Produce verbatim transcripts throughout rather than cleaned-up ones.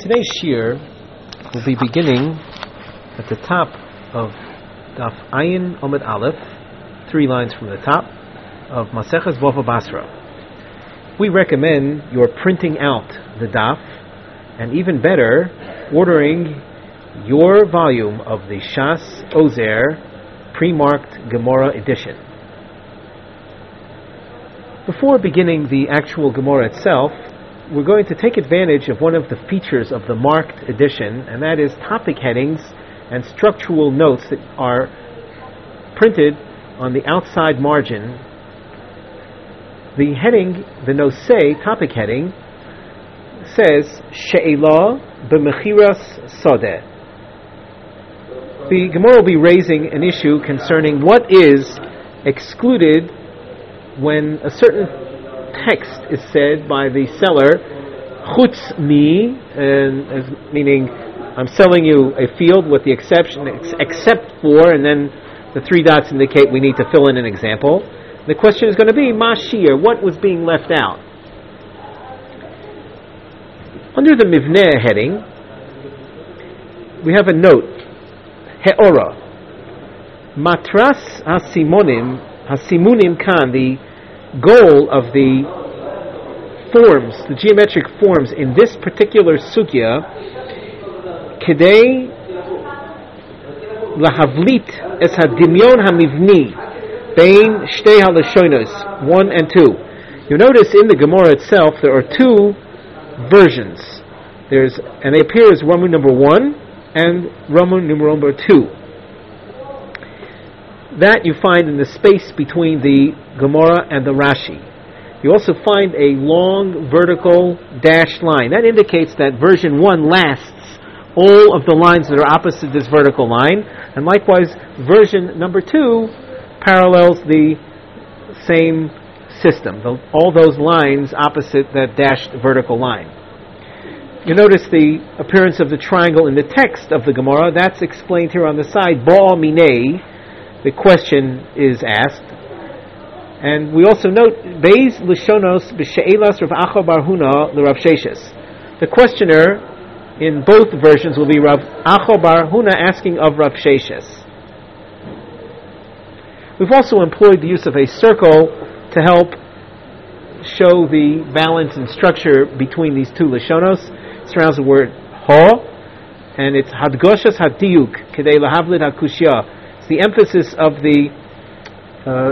Today's shir will be beginning at the top of Daf Ayin Omid Aleph, three lines from the top of Maseches Bava Basra. We recommend your printing out the daf, and even better, ordering your volume of the Shas Ozer pre-marked Gemara edition. Before beginning the actual Gemara itself, we're going to take advantage of one of the features of the marked edition, and that is topic headings and structural notes that are printed on the outside margin. The heading, the nosei topic heading, says She'elah b'mechiras sodeh. The Gemara will be raising an issue concerning what is excluded when a certain text is said by the seller, chutz mi, and meaning I'm selling you a field with the exception, ex- except for, and then the three dots indicate we need to fill in an example. The question is going to be mashir, what was being left out? Under the mivneh heading, we have a note, heora, matras hasimonim, hasimunim kan, the goal of the forms, the geometric forms in this particular sugya, kedei lahavlit es hadimyon hamivni bein shtei halashonos, one and two. You notice in the Gemara itself there are two versions. There's, and they appear as Ramu number one and Ramu number two. That you find in the space between the Gemara and the Rashi. You also find a long vertical dashed line. That indicates that version one lasts all of the lines that are opposite this vertical line, and likewise version number two parallels the same system, the, all those lines opposite that dashed vertical line. You notice the appearance of the triangle in the text of the Gemara. That's explained here on the side, Ba Minei. The question is asked, and we also note Beis Lishonos b'She'elas Rav Acha bar Huna l'Rav Sheshes. The questioner in both versions will be Rav Acha bar Huna asking of Rav Sheshes. We've also employed the use of a circle to help show the balance and structure between these two Lishonos. It surrounds the word Ha, and it's Hadgoshas Hadiyuk Kedei Lahavlit HaKushya. The emphasis of the uh,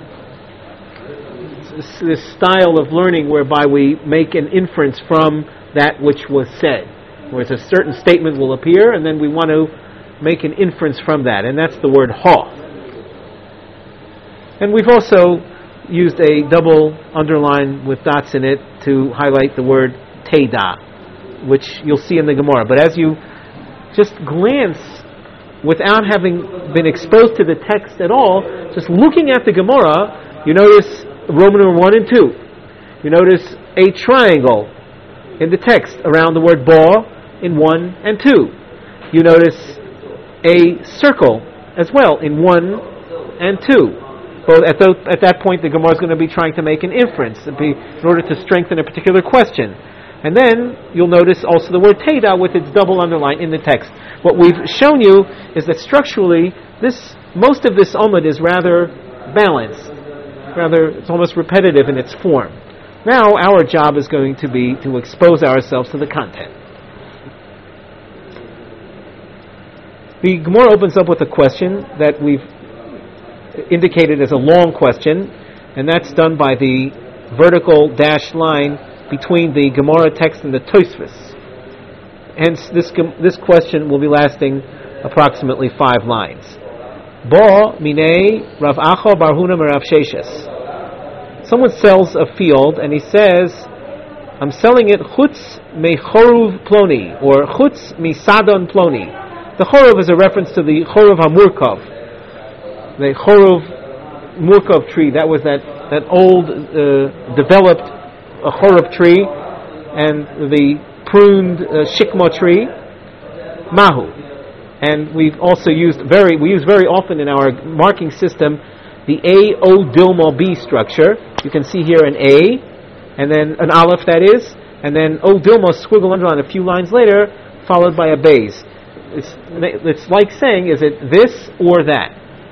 this style of learning whereby we make an inference from that which was said. Whereas a certain statement will appear, and then we want to make an inference from that, and that's the word ha. And we've also used a double underline with dots in it to highlight the word teda, which you'll see in the Gemara. But as you just glance, without having been exposed to the text at all, just looking at the Gemara, you notice Roman number one and two. You notice a triangle in the text around the word ba in one and two. You notice a circle as well in one and two. But at, the, at that point, the Gemara is going to be trying to make an inference be, in order to strengthen a particular question. And then you'll notice also the word teda with its double underline in the text. What we've shown you is that structurally, this most of this omud is rather balanced. Rather, it's almost repetitive in its form. Now our job is going to be to expose ourselves to the content. The Gemara opens up with a question that we've indicated as a long question, and that's done by the vertical dashed line between the Gemara text and the Tosfos. Hence, this this question will be lasting approximately five lines. Ba minei Rav Acha bar Huna Rav Sheshes. Someone sells a field and he says, "I'm selling it chutz me choruv ploni," or chutz mi sadon ploni. The choruv is a reference to the choruv hamurkov, the choruv murkov tree. That was that that old uh, developed a choruv tree, and the pruned uh, shikma tree, mahu. And we've also used very, we use very often in our marking system the A, O, Dilma, B structure. You can see here an A, and then an aleph, that is, and then O Dilma squiggle underline a few lines later, followed by a base. It's, it's like saying, is it this or that?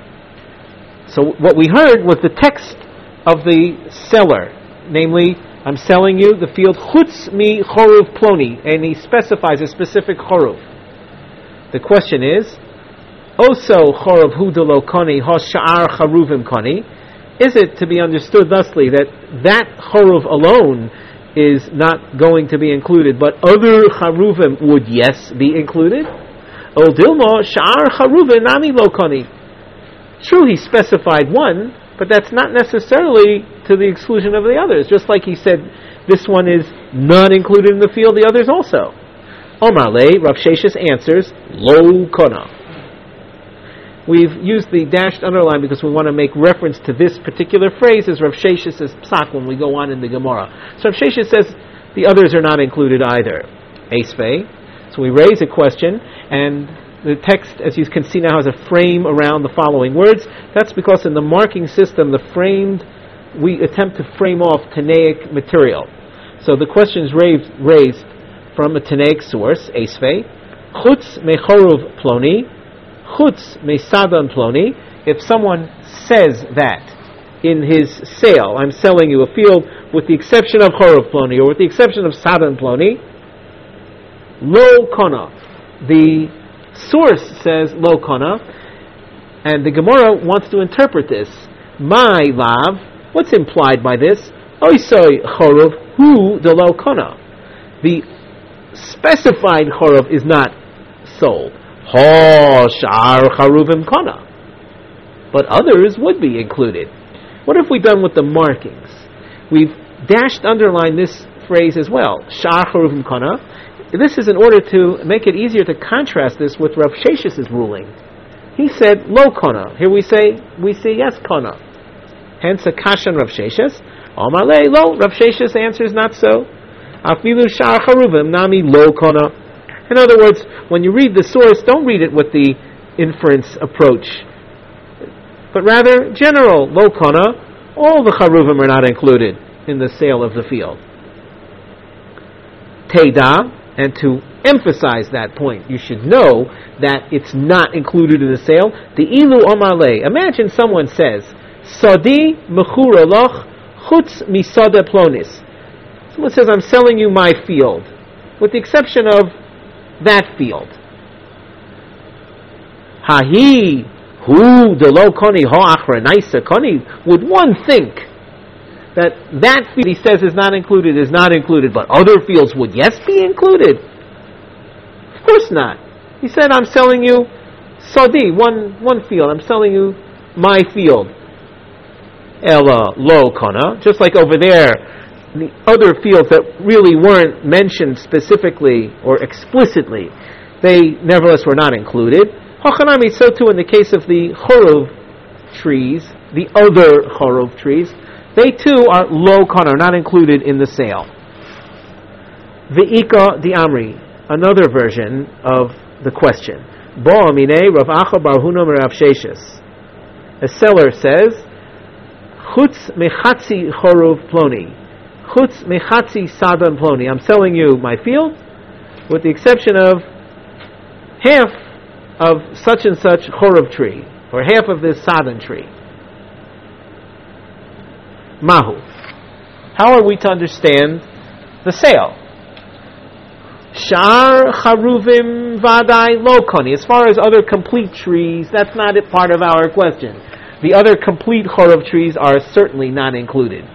So what we heard was the text of the seller, namely, I'm selling you the field chutz mi choruv ploni, and he specifies a specific choruv. The question is, oso choruv hu de lo koni ha sha'ar charuvim koni. Is it to be understood thusly that that choruv alone is not going to be included, but other charuvim would yes be included? O dilma sha'ar charuvim nami lo koni. True, he specified one, but that's not necessarily to the exclusion of the others. Just like he said, this one is not included in the field, the others also. Omar le, Rav Sheshes answers, lo kona. We've used the dashed underline because we want to make reference to this particular phrase as Rav Sheshes says psak when we go on in the Gemara. So Rav Sheshes says the others are not included either. Esvei. So we raise a question, and the text, as you can see now, has a frame around the following words. That's because in the marking system, the framed, we attempt to frame off Tanaic material. So the question is raised, raised from a Tanaic source, Esvei. Chutz mechoruv ploni, chutz mesadan ploni. If someone says that in his sale, I'm selling you a field with the exception of choruv ploni, or with the exception of sadan ploni, lo kona. The source says lo kona, and the Gemara wants to interpret this. My lav, what's implied by this? Oisoi choruv hu de lo kona. The specified choruv is not sold. Ha shar charuvim kona. But others would be included. What have we done with the markings? We've dashed underline this phrase as well. Shar charuvim kona. This is in order to make it easier to contrast this with Rav Sheshes' ruling. He said lo kona. Here we say we say yes kona. Hence a kashan Rav Sheshes. Omar le lo. Rav Sheshes answers not so. Afilu shar charuvim nami lo kona. In other words, when you read the source, don't read it with the inference approach, but rather general lo kona. All the charuvim are not included in the sale of the field. Teda. And to emphasize that point, you should know that it's not included in the sale. The ilu omale. Imagine someone says, "Sadi mechura loch chutz misada plonis." Someone says, "I'm selling you my field, with the exception of that field." Hahi hu de lo koni ho achra koni. Would one think that that field he says is not included is not included, but other fields would yes be included? Of course not. He said, I'm selling you Sadi, one one field. I'm selling you my field. Ella lo kona. Just like over there, the other fields that really weren't mentioned specifically or explicitly, they nevertheless were not included. Hochanami, so too in the case of the choruv trees, the other choruv trees, they too are lo kona, not included in the sale. Ve'ika di amri, another version of the question. Bo amine Rav Acha bar Huna Rav Sheshes. A seller says, chutz mechatzi choruv ploni, chutz mechatzi sadan ploni. I'm selling you my field, with the exception of half of such and such choruv tree, or half of this sadan tree. Mahu. How are we to understand the sale? Shar charuvim vadai lo koni. As far as other complete trees, that's not a part of our question. The other complete choruv trees are certainly not included.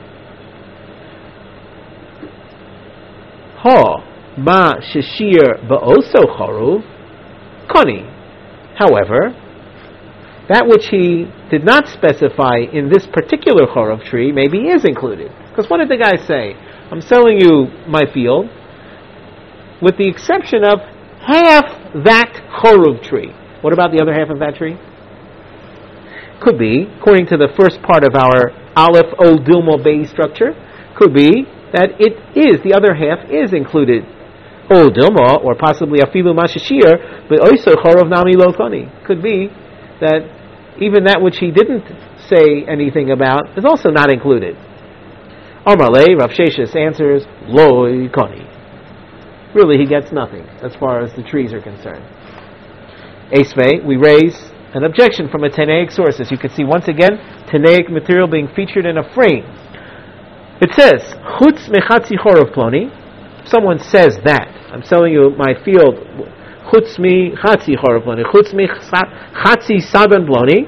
Ha ma sheshir ba'oso choruv koni. However, that which he did not specify in this particular choruv tree maybe is included. Because what did the guy say? I'm selling you my field, with the exception of half that choruv tree. What about the other half of that tree? Could be, according to the first part of our Aleph O Dilmo Bay structure, could be that it is, the other half is included. O Dilmo, or possibly Afilu Mashashir, but also choruv nami lo koni. Could be that even that which he didn't say anything about is also not included. Amalei, Rav Sheshis answers, Loi Koni. Really, he gets nothing as far as the trees are concerned. Esvei, we raise an objection from a Tanaic source. As you can see, once again, Tanaic material being featured in a frame. It says, Chutz mechatzi chorov ploni. Someone says that. I'm selling you my field. Chutz mi chatzi chorov ploni. Chutz mi chatzi sadan ploni.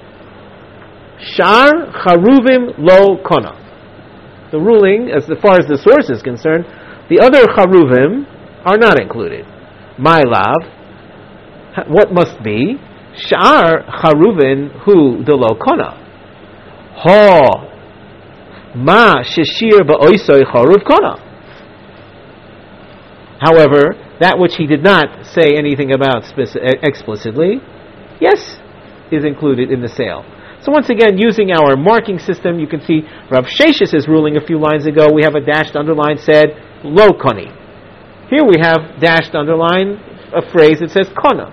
Shar charuvim lo kona. The ruling, as far as the source is concerned, the other charuvim are not included. My lav, what must be? Shar charuvin hu de lo kona. Ha ma sheshir ba'oisoi charuv kona. However, that which he did not say anything about speci- explicitly, yes, is included in the sale. So once again, using our marking system, you can see Rav Sheshis' ruling a few lines ago. We have a dashed underline said lo koni. Here we have dashed underline a phrase that says kona.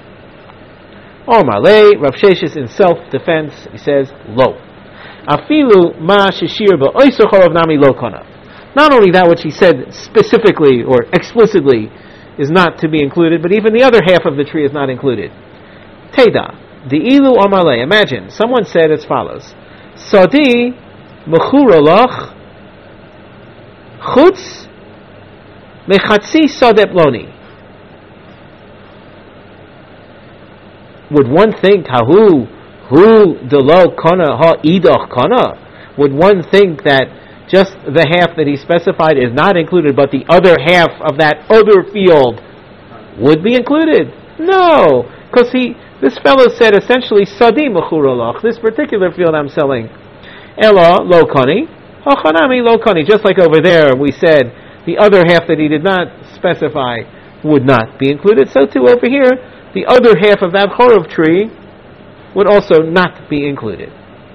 Omar lei, Rav Sheshis in self-defense, he says lo. Afilu ma sheshir ba'oiso chorov nami lo kona. Not only that which he said specifically or explicitly is not to be included, but even the other half of the tree is not included. Teda, the ilu amalei. Imagine, someone said as follows: Sadi mechurolach chutz mechatzi sadeh ploni. Would one think, hahu, hu delo kona ha idoch kona? Would one think that just the half that he specified is not included, but the other half of that other field would be included? No, because he, this fellow said essentially, Sadi mechurolach, this particular field I'm selling, Ela lo koni, hachanami lo koni. Just like over there we said, the other half that he did not specify would not be included, so too over here, the other half of that chorov tree would also not be included.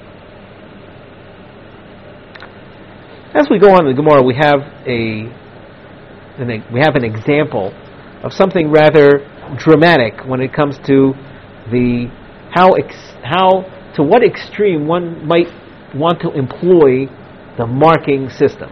As we go on in the Gemara, we have a, an, we have an example of something rather dramatic when it comes to the how ex, how to what extreme one might want to employ the marking system.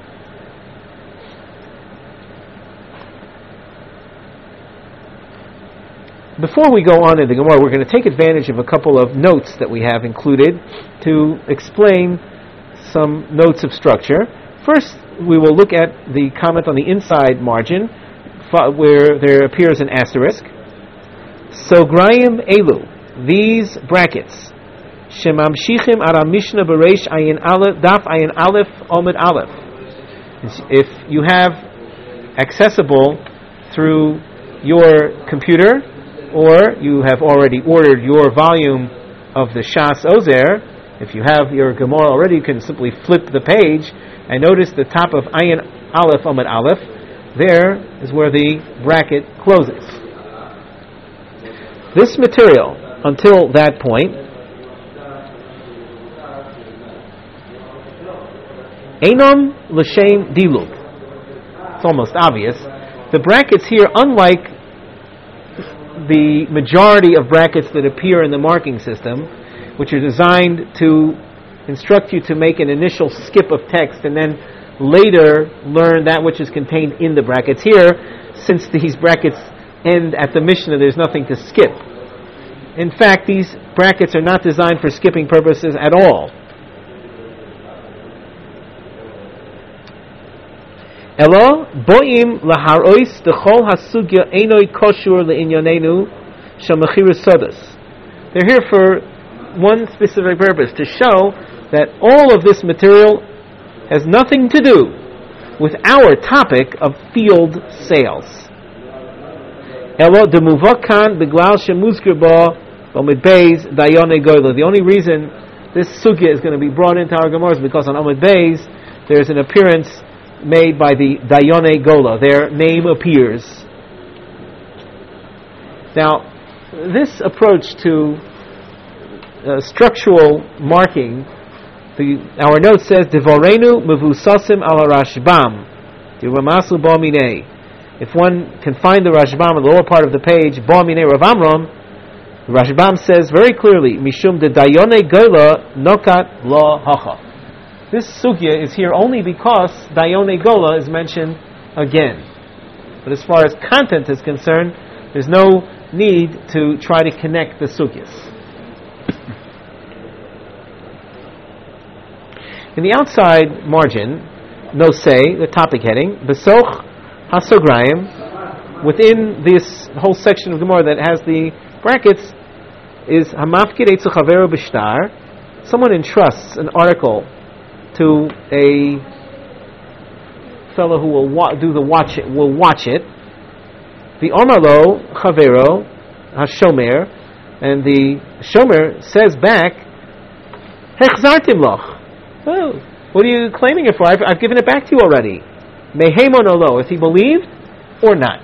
Before we go on in the Gemara, we're going to take advantage of a couple of notes that we have included to explain some notes of structure. First, we will look at the comment on the inside margin, where there appears an asterisk. Sograyim elu, these brackets. Shemamshichim ara Mishnah bereish ayin aleph, daf ayin aleph, omid aleph. If you have accessible through your computer, or you have already ordered your volume of the Shas Ozer, if you have your Gemara already, you can simply flip the page and notice the top of Ayin Aleph Amud Aleph. There is where the bracket closes. This material, until that point, Einom L'Shem Dilug. It's almost obvious. The brackets here, unlike the majority of brackets that appear in the marking system, which are designed to instruct you to make an initial skip of text and then later learn that which is contained in the brackets. Here, since these brackets end at the Mishnah, there's nothing to skip. In fact, these brackets are not designed for skipping purposes at all. Elo boim laharois dechol hasugya enoi koshur leinyanenu shamachiris sodas. They're here for one specific purpose, to show that all of this material has nothing to do with our topic of field sales. Elo demuvakan beglal shemuzkir ba omid beis dayone goyla. The only reason this sugya is going to be brought into our Gemara is because on Omid beis there's an appearance made by the Dayone Gola. Their name appears. Now, this approach to uh, structural marking, the, our note says, Devorenu mevusasim ala Rashbam, Diramasu Bamine. If one can find the Rashbam in the lower part of the page, Bamine Rav Amram, Rashbam says very clearly, Mishum de Dayone Gola nokat la hacha. this sugya is here only because Dayone Gola is mentioned again. But as far as content is concerned, there's no need to try to connect the sugyas. In the outside margin, no say, the topic heading, Besoch HaSograyim, within this whole section of Gemara that has the brackets, is Hamafkid Eitzu Chaveru B'Shtar. Someone entrusts an article to a fellow who will wa- do the watch it, will watch it. The Omalo Chavero Hashomer, and the Shomer says back, Hechzartim loch. Oh, what are you claiming it for? I've, I've given it back to you already. Mehemon olo, is he believed or not?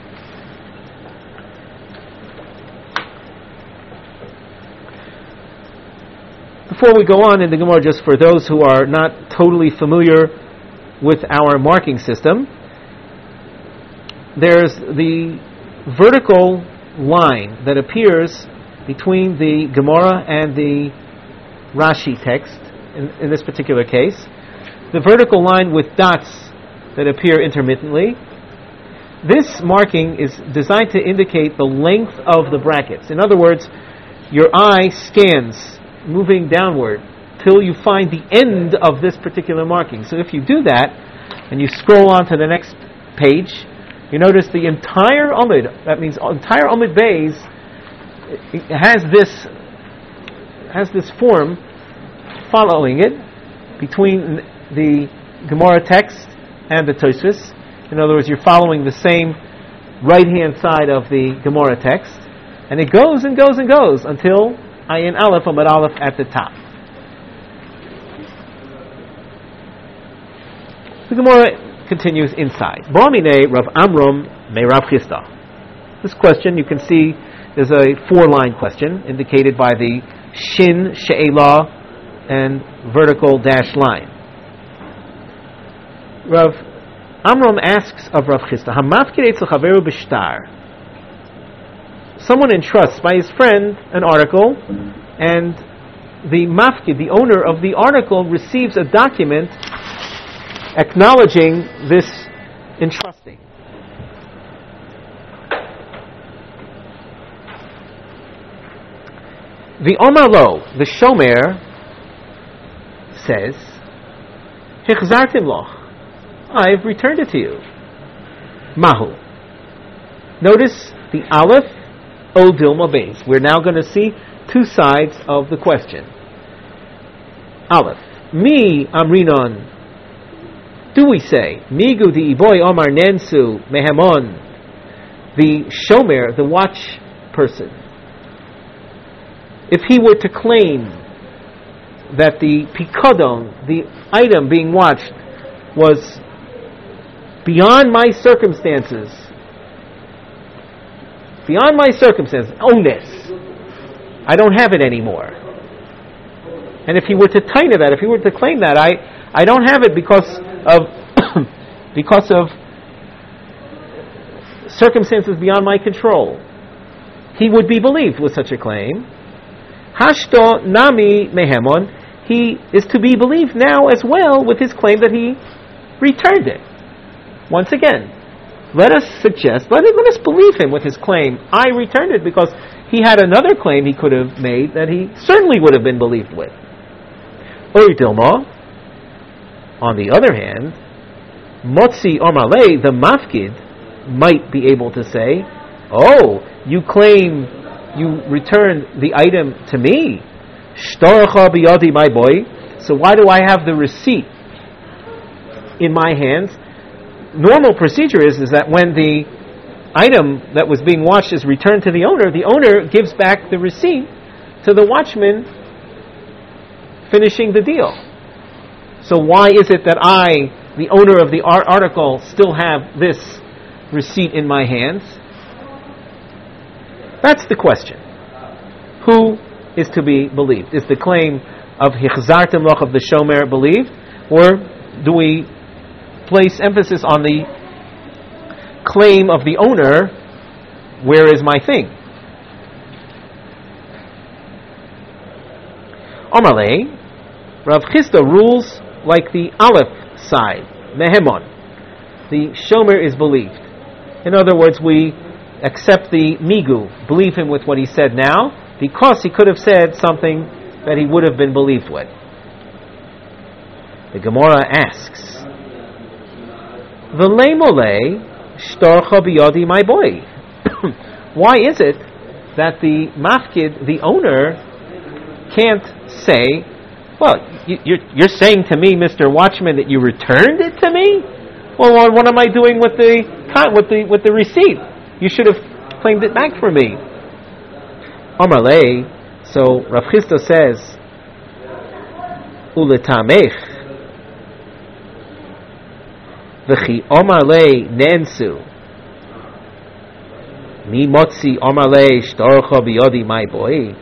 Before we go on in the Gemara, just for those who are not totally familiar with our marking system, there's the vertical line that appears between the Gemara and the Rashi text, in, in this particular case. The vertical line with dots that appear intermittently. This marking is designed to indicate the length of the brackets. In other words, your eye scans moving downward till you find the end of this particular marking. So if you do that, and you scroll on to the next page, you notice the entire Amud, that means entire Amud Beis, has this has this form following it between the Gemara text and the Tosfos. In other words, you're following the same right-hand side of the Gemara text, and it goes and goes and goes until Ayin Aleph Amud Aleph at the top. The Gemara continues inside. Ba'amine Rav Amram me Rav Chisda. This question, you can see, is a four-line question indicated by the Shin She'elah and vertical dash line. Rav Amram asks of Rav Chisda, Hamafkid Eitzel Chaveru B'Shtar. Someone entrusts by his friend an article, and the mafkid, the owner of the article, receives a document acknowledging this entrusting. The Omar Lo, the Shomer, says, Hichzartim loch, I've returned it to you. Mahu. Notice the Aleph, O Dilma Beis. We're now going to see two sides of the question. Aleph. Mi Amrinon. Do we say, Migu di Iboy Omar Nensu Mehamon, the Shomer, the watch person, if he were to claim that the Pikodon, the item being watched, was beyond my circumstances, beyond my circumstances, onus, I don't have it anymore. And if he were to taina that, if he were to claim that, I, I don't have it because of because of circumstances beyond my control, he would be believed with such a claim. Hashto nami mehemon, he is to be believed now as well with his claim that he returned it. Once again, let us suggest, let, it, let us believe him with his claim, I returned it, because he had another claim he could have made that he certainly would have been believed with. Oy Dilma, on the other hand, Motzi Omale, the mafkid, might be able to say, oh, you claim you returned the item to me. Shtoracha biyadi, my boy. So why do I have the receipt in my hands? Normal procedure is, is that when the item that was being watched is returned to the owner, the owner gives back the receipt to the watchman finishing the deal. So why is it that I, the owner of the art- article, still have this receipt in my hands? That's the question. Who is to be believed? Is the claim of Hichzartim Loch of the Shomer believed? Or do we place emphasis on the claim of the owner, where is my thing? Amalei, Rav Chisda rules like the Aleph side, Mehemon. The Shomer is believed. In other words, we accept the Migu, believe him with what he said now, because he could have said something that he would have been believed with. The Gemara asks, V'leimole shtorcha biyadi, my boy. Why is it that the mafkid, the owner, can't say, well, you, you're, you're saying to me, Mister Watchman, that you returned it to me? Well, what am I doing with the with the with the receipt? You should have claimed it back for me. Amar lei. So Rav Chisda says, Uletamech v'chi Amar lei nensu mi motzi Amar lei shtorcha biyadi, my boy.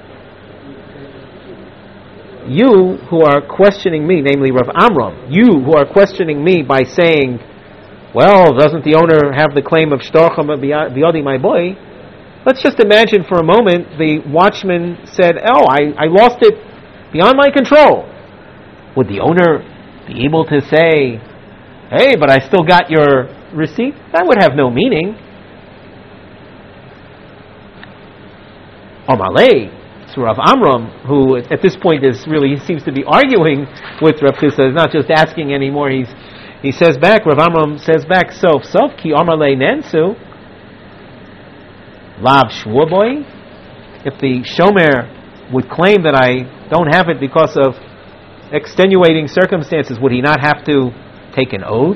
You who are questioning me, namely Rav Amram, you who are questioning me by saying, well, doesn't the owner have the claim of shtorcha biyadi, my boy? Let's just imagine for a moment the watchman said, oh, I, I lost it beyond my control. Would the owner be able to say, hey, but I still got your receipt? That would have no meaning. Amalei, so Rav Amram, who at this point is really seems to be arguing with Rav Chisda, is not just asking anymore. He's he says back. Rav Amram says back, "Sof sof ki Amalei nensu lav shvuboy." If the shomer would claim that I don't have it because of extenuating circumstances, would he not have to take an oath?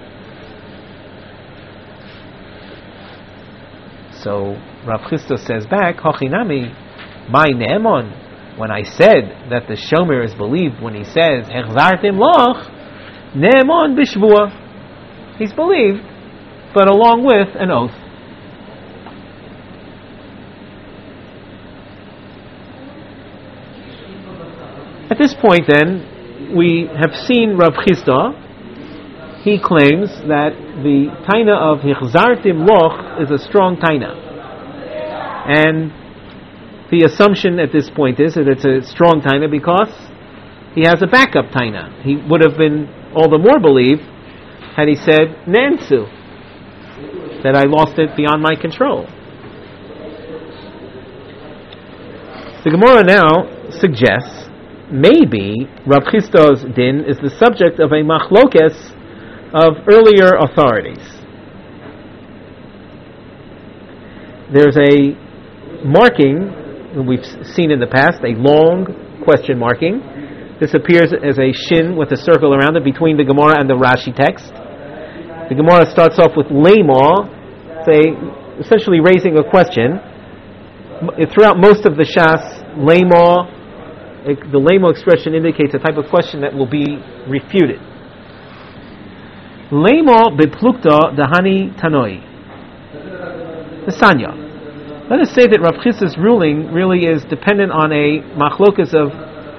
So Rav Chisda says back, Hochinami, my ne'emon, when I said that the shomer is believed when he says, Hechzartim loch, ne'emon bishvua. He's believed, but along with an oath. At this point then, we have seen Rav Chisda. He claims that the taina of Hechzartim loch is a strong taina. And the assumption at this point is that it's a strong taina because he has a backup taina. He would have been all the more believed had he said Nansu, that I lost it beyond my control. The Gemara now suggests maybe Rav Chisda's din is the subject of a machlokes of earlier authorities. There's a marking we've seen in the past, a long question marking. This appears as a shin with a circle around it between the Gemara and the Rashi text. The Gemara starts off with lema, say, essentially raising a question. Throughout most of the Shas, lema, the lema expression indicates a type of question that will be refuted. Lema beplukta dahani tanoi. The Sanya. Let us say that Rav Chisda's ruling really is dependent on a machlokas of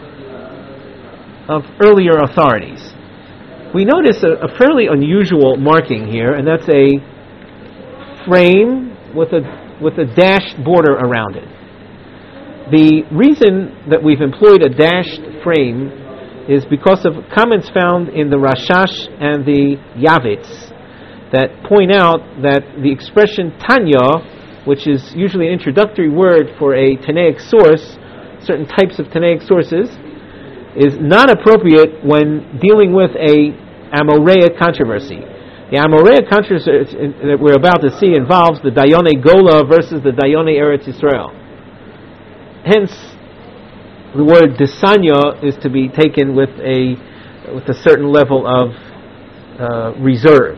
of earlier authorities. We notice a, a fairly unusual marking here, and that's a frame with a with a dashed border around it. The reason that we've employed a dashed frame is because of comments found in the Rashash and the Yavitz that point out that the expression Tanya, which is usually an introductory word for a Tanaic source, certain types of Tanaic sources, is not appropriate when dealing with a Amoreic controversy. The Amoreic controversy that we're about to see involves the Dayone Gola versus the Dayone Eretz Yisrael. Hence, the word Desanya is to be taken with a with a certain level of uh, reserve.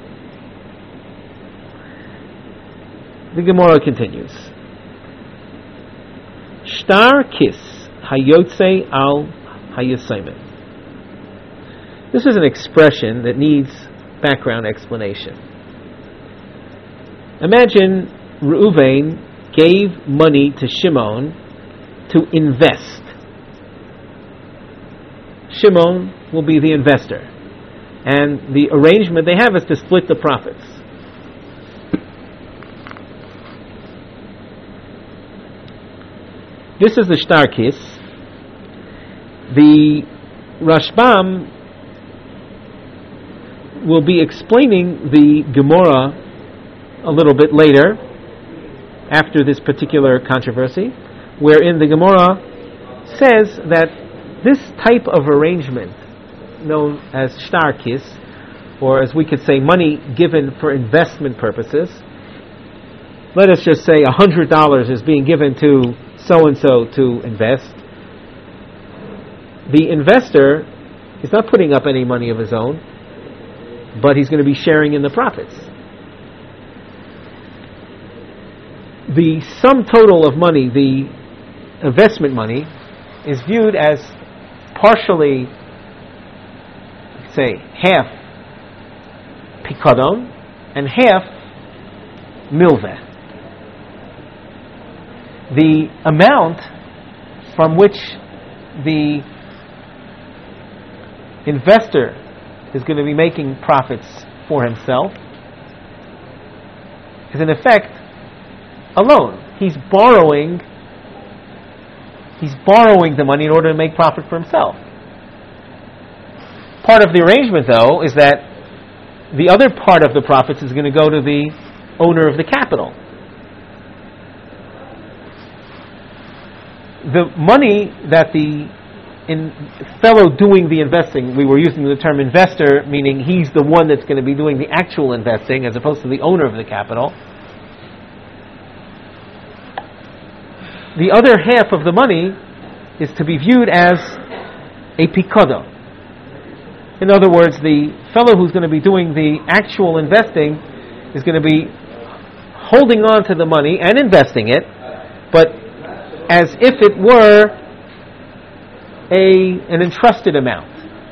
The Gemara continues. Shtar kis hayotze al hayosaimen. This is an expression that needs background explanation. Imagine Reuven gave money to Shimon to invest. Shimon will be the investor, and the arrangement they have is to split the profits. This is the shtar kis. The Rashbam will be explaining the Gemara a little bit later, after this particular controversy, wherein the Gemara says that this type of arrangement, known as shtar kis, or as we could say, money given for investment purposes, let us just say one hundred dollars is being given to so-and-so to invest. The investor is not putting up any money of his own, but he's going to be sharing in the profits. The sum total of money, the investment money, is viewed as partially, say, half pikadon and half milveh. The amount from which the investor is going to be making profits for himself is in effect a loan. He's borrowing he's borrowing the money in order to make profit for himself. Part of the arrangement, though, is that the other part of the profits is going to go to the owner of the capital. The money that the in fellow doing the investing, we were using the term investor, meaning he's the one that's going to be doing the actual investing as opposed to the owner of the capital. The other half of the money is to be viewed as a pikadon. In other words, the fellow who's going to be doing the actual investing is going to be holding on to the money and investing it, but as if it were a an entrusted amount.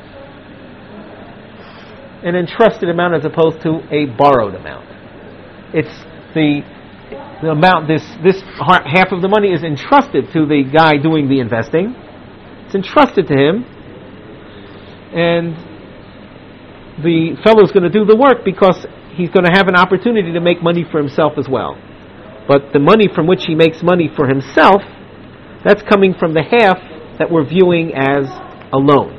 An entrusted amount as opposed to a borrowed amount. It's the the amount, this this half of the money is entrusted to the guy doing the investing. It's entrusted to him, and the fellow is going to do the work because he's going to have an opportunity to make money for himself as well. But the money from which he makes money for himself, that's coming from the half that we're viewing as a loan.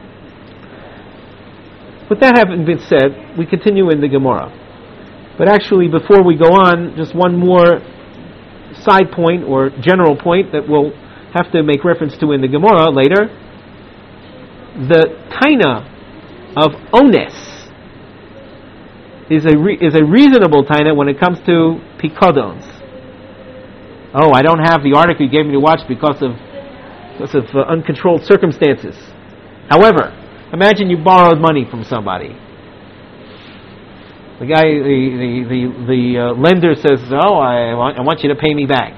With that having been said, we continue in the Gemara. But actually, before we go on, just one more side point or general point that we'll have to make reference to in the Gemara later. The taina of ones is a re- is a reasonable taina when it comes to pikadons. Oh, I don't have the article you gave me to watch because of because of uh, uncontrolled circumstances. However, imagine you borrowed money from somebody. The guy, the the the, the uh, lender says, "Oh, I want, I want you to pay me back."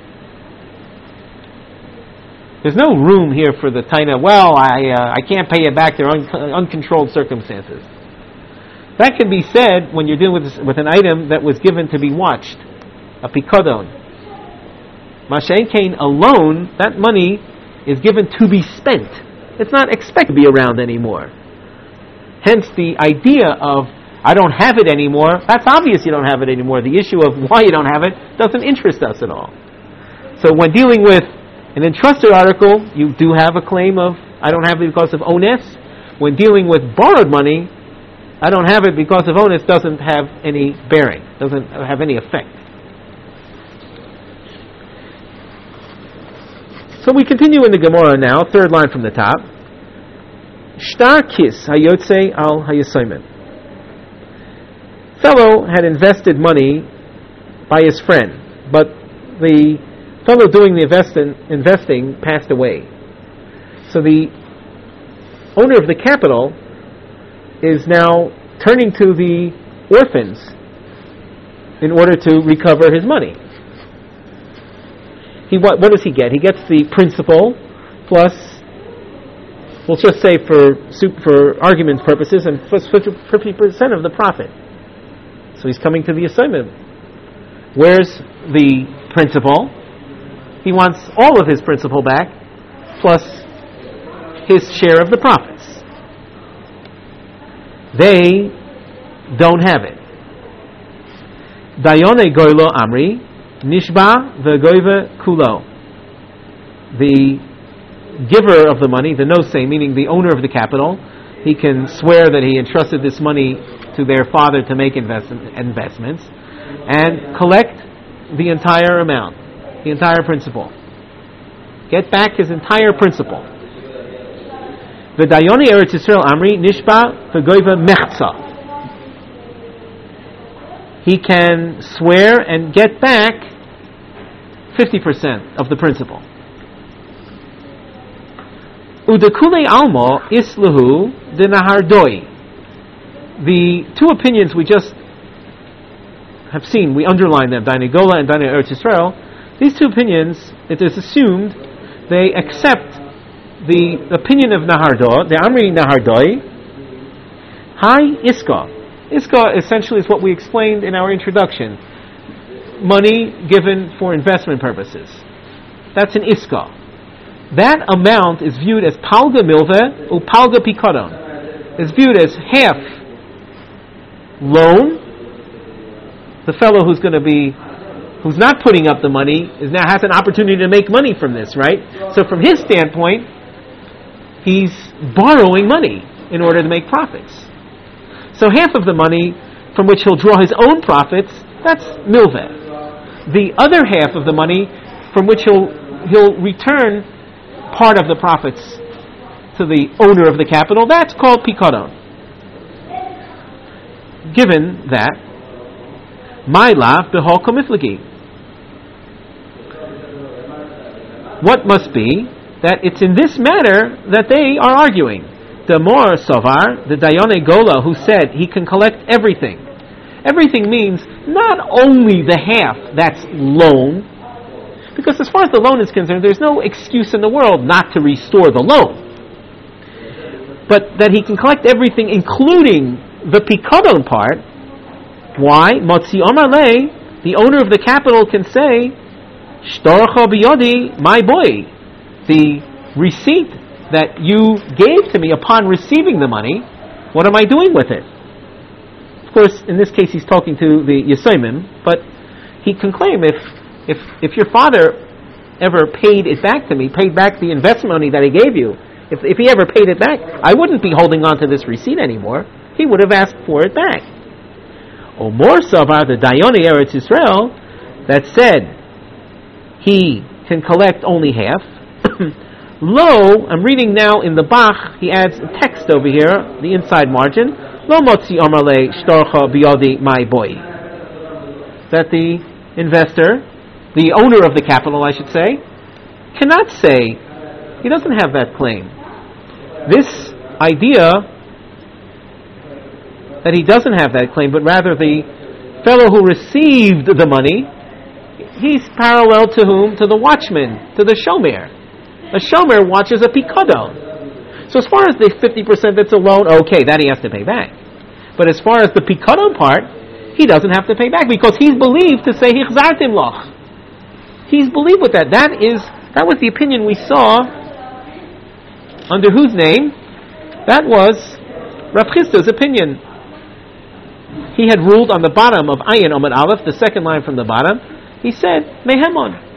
There's no room here for the taina. Well, I uh, I can't pay you back. There are un- uncontrolled circumstances. That can be said when you're dealing with with an item that was given to be watched, a pikadon. Mashen Kain alone, that money is given to be spent. It's not expected to be around anymore. Hence, the idea of I don't have it anymore, that's obvious you don't have it anymore. The issue of why you don't have it doesn't interest us at all. So when dealing with an entrusted article, you do have a claim of, I don't have it because of onus. When dealing with borrowed money, I don't have it because of onus doesn't have any bearing, doesn't have any effect. So we continue in the Gemara now, third line from the top. Shtar kis hayotze al hayasomen. Fellow had invested money by his friend, but the fellow doing the invest- investing passed away. So the owner of the capital is now turning to the orphans in order to recover his money. He what, what does he get? He gets the principal plus, we'll just say for for argument purposes, and fifty percent of the profit. So he's coming to the assignment. Where's the principal? He wants all of his principal back, plus his share of the profits. They don't have it. Dayone goylo amri, nishba v'goyve kulo. The giver of the money, the nosei, meaning the owner of the capital, he can swear that he entrusted this money to their father to make invest- investments, and collect the entire amount, the entire principal. Get back his entire principal. V'dayoni Eretz Yisrael Amri Nishba V'goiva Mechza. He can swear and get back fifty percent of the principal. Udekule almo islahu de nahardoi. The two opinions we just have seen, we underline them, Dainei Gola and Dainei Eretz Yisrael. These two opinions, it is assumed, they accept the opinion of Nahardo, the Amri Nahardoi. Hi Iska. Iska essentially is what we explained in our introduction. Money given for investment purposes. That's an Iska. That amount is viewed as Palga Milve or Palga Pikadon. It's viewed as half loan. The fellow who's going to be, who's not putting up the money, is now has an opportunity to make money from this, right? So from his standpoint, he's borrowing money in order to make profits. So half of the money from which he'll draw his own profits, that's milveh. The other half of the money from which he'll he'll return part of the profits to the owner of the capital, that's called pikadon. Given that, Maila b'hol komiflagi. What must be that it's in this matter that they are arguing. The Mor Sovar, the Dayanei Gola, who said he can collect everything. Everything means not only the half that's loan, because as far as the loan is concerned, there's no excuse in the world not to restore the loan. But that he can collect everything, including the pikadon part. Why? Motzi Omar Le, the owner of the capital, can say, Shtorcha biyodi, my boy, the receipt that you gave to me upon receiving the money, what am I doing with it? Of course, in this case he's talking to the Yesomim, but he can claim if if if your father ever paid it back to me, paid back the investment money that he gave you, if if he ever paid it back, I wouldn't be holding on to this receipt anymore. He would have asked for it back. Or more Savar, the Dayoni Eretz Yisrael, that said he can collect only half. Lo, I'm reading now in the Bach, he adds a text over here, the inside margin, Lo motzi amarle shtorcha biyodi my boy. That the investor, the owner of the capital, I should say, cannot say, he doesn't have that claim. This idea that he doesn't have that claim, but rather the fellow who received the money, he's parallel to whom? To the watchman, to the shomer. A shomer watches a pikadon. So as far as the fifty percent that's a loan, okay, that he has to pay back. But as far as the pikadon part, he doesn't have to pay back because he's believed to say hichzartim loch. He's believed with that. That is that was the opinion we saw. Under whose name? That was Rav Chisda's opinion. He had ruled on the bottom of Ayin Omid Aleph, the second line from the bottom. He said mehemon.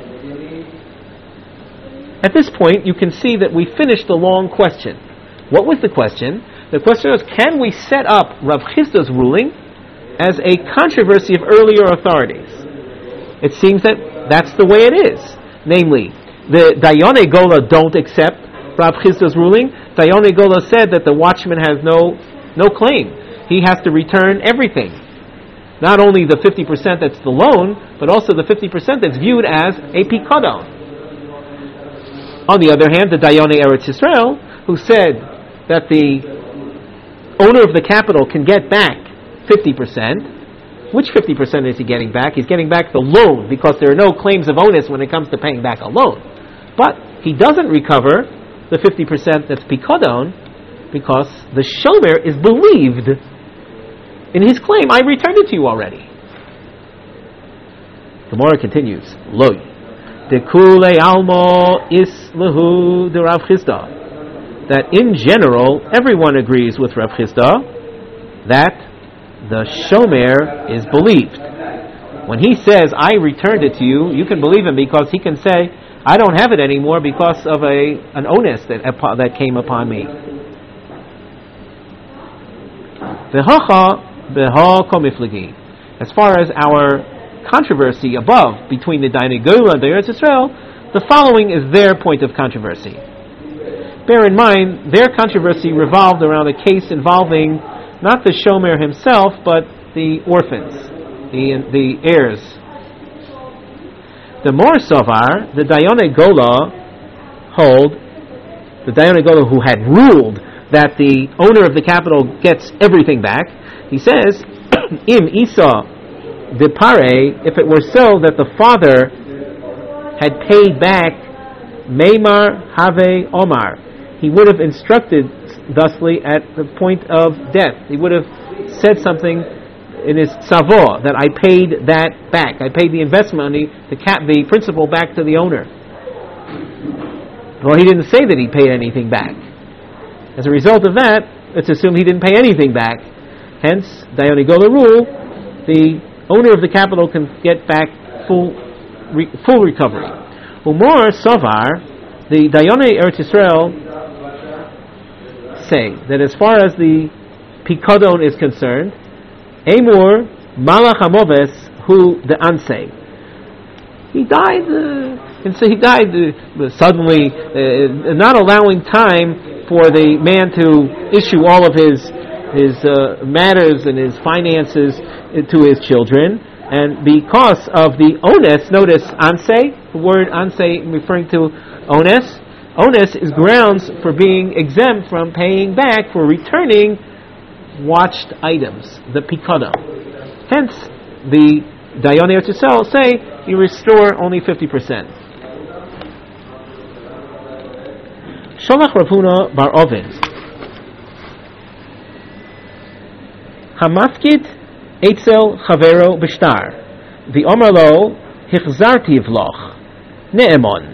At this point, you can see that we finished the long question. What was the question? The question was, can we set up Rav Chisda's ruling as a controversy of earlier authorities? It seems that that's the way it is. Namely, the Dayanei Gola don't accept Rav Chisda's ruling. Dayanei Gola said that the watchman has no no claim. He has to return everything. Not only the fifty percent that's the loan, but also the fifty percent that's viewed as a pikadon. On the other hand, the Dayanei Eretz Yisrael, who said that the owner of the capital can get back fifty percent, which fifty percent is he getting back? He's getting back the loan, because there are no claims of onus when it comes to paying back a loan. But he doesn't recover the fifty percent that's pikadon, because the shomer is believed in his claim. I returned it to you already. Gemara continues. Loi. Dekule almo is lehu de Rav Chisda. That in general, everyone agrees with Rav Chisda that the shomer is believed. When he says, I returned it to you, you can believe him because he can say, I don't have it anymore because of a an onus that, that came upon me. V'hocha b'ha komiflagi. As far as our controversy above between the Dayanei Gola and the Eretz Yisrael, the following is their point of controversy. Bear in mind, their controversy revolved around a case involving not the Shomer himself, but the orphans, the, the heirs. The Mor Sovar, the Dayanei Gola, hold, the Dayanei Gola who had ruled that the owner of the capital gets everything back, he says, Im Isa de Pare, if it were so that the father had paid back Meimar Have Omar, he would have instructed thusly at the point of death. He would have said something in his savo that I paid that back. I paid the investment money, the cap, the principal back to the owner. Well, he didn't say that he paid anything back. As a result of that, let's assume he didn't pay anything back. Hence, Dayanei Gola rule, the owner of the capital can get back full re, full recovery. Umor Savar, the Dayanei Eretz Yisrael say that as far as the Pikadon is concerned, Emor Malach Hamoves who the Ansei. He died, uh, and so he died uh, suddenly, uh, not allowing time for the man to issue all of his his uh, matters and his finances to his children. And because of the onus, notice Ansei, the word Ansei referring to onus. Onus is grounds for being exempt from paying back for returning watched items, the pikada. Hence, the Dayanei Eretz Yisrael say you restore only fifty percent. Sholach Rav Huna bar Ovid Hamafkid Eitzel Chavero B'shtar V'omar lo Hichzarti Vloch Ne'emon.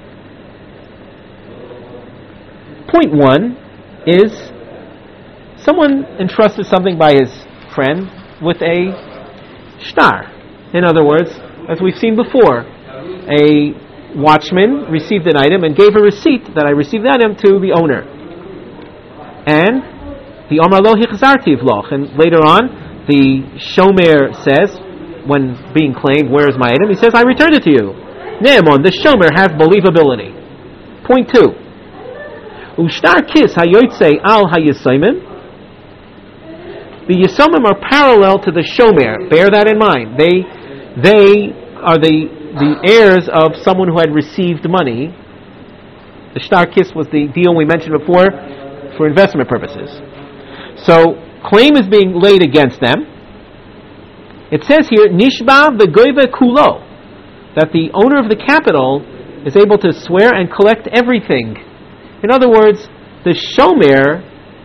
Point one is someone entrusted something by his friend with a shtar. In other words, as we've seen before, a watchman received an item and gave a receipt that I received the item to the owner. And the Omar lo hichzarti vloch. And later on, the shomer says, when being claimed, where is my item? He says, I returned it to you. Ne'emon, the shomer has believability. Point two. Ushtar kis hayotzei al hayisaimim. The Yisomim are parallel to the Shomer. Bear that in mind. They they are the the heirs of someone who had received money. The Shtar Kis was the deal we mentioned before for investment purposes. So, claim is being laid against them. It says here, Nishba v'goyve kulo, that the owner of the capital is able to swear and collect everything. In other words, the Shomer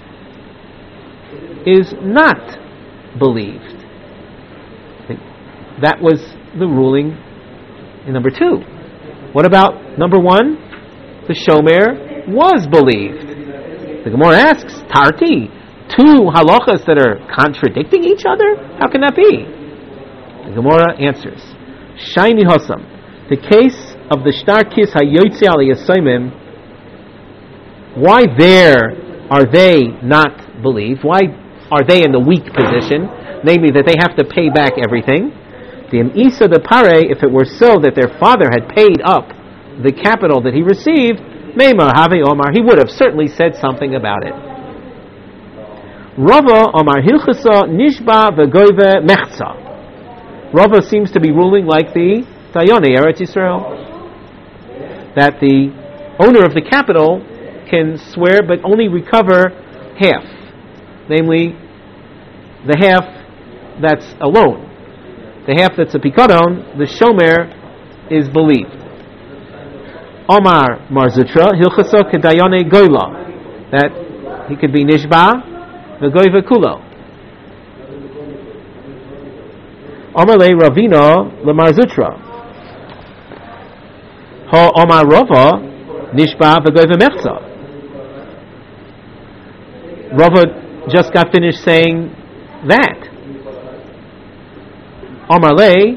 is not believed. That was the ruling in number two. What about number one? The Shomer was believed. The Gemara asks, Tarti, two halachas that are contradicting each other? How can that be? The Gemara answers, Shaini Hosam, the case of the Shtar Kis HaYotze Al Yasaimim, why there are they not believed? Why are they in the weak position? Namely, that they have to pay back everything. The Isa de Pare, if it were so that their father had paid up the capital that he received, Meimar Have Omar, he would have certainly said something about it. Rava Omar Hilchasa Nishba V'Goyve Mechza. Rava seems to be ruling like the Dayanei Eretz Yisrael, that the owner of the capital can swear but only recover half, namely the half that's a loan. The half that's a pikadon, the shomer is believed. Omar Marzutra Hilchasa Kedayane Goyla, that he could be Nishba V'Goyve Kulo. Omar Le Ravina LeMarzutra Ha Omar Rava Nishba V'Goyve Mechza. Rava just got finished saying that. Omar Le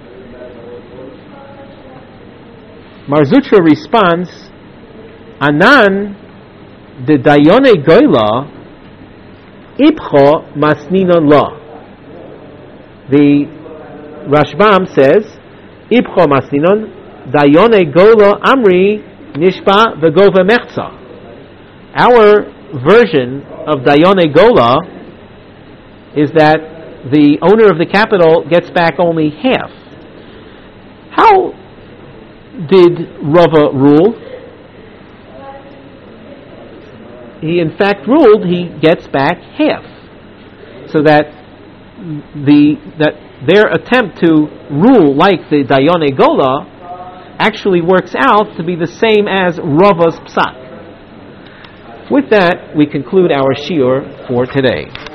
Marzutra responds, Anan de Dayone Goyla Ipcho masninon lo. The Rashbam says, Ipcho masninon dayone golo amri nishpa v'gova mechza. Our version of dayone gola is that the owner of the capital gets back only half. How did Rava rule? He in fact ruled he gets back half, so that the that their attempt to rule like the Dayone Gola actually works out to be the same as Rava's psak. With that, we conclude our shiur for today.